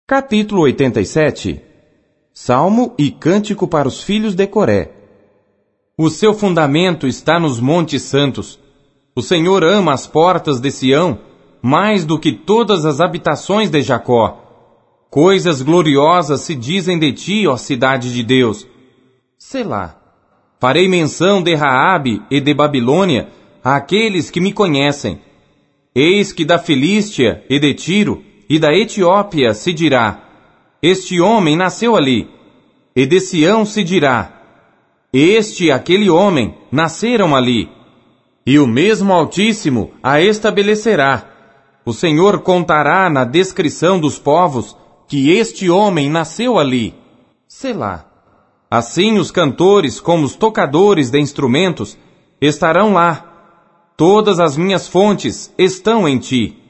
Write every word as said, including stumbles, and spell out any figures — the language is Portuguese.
Capítulo oitenta e sete. Salmo e cântico para os filhos de Coré. O seu fundamento está nos montes santos. O Senhor ama as portas de Sião mais do que todas as habitações de Jacó. Coisas gloriosas se dizem de ti, ó cidade de Deus. Selá. Farei menção de Raabe e de Babilônia àqueles que me conhecem. Eis que da Filístia e de Tiro e da Etiópia se dirá: este homem nasceu ali. E de Sião se dirá: este e aquele homem nasceram ali. E o mesmo Altíssimo a estabelecerá. O Senhor contará na descrição dos povos que este homem nasceu ali. Selá. Assim os cantores como os tocadores de instrumentos estarão lá. Todas as minhas fontes estão em ti.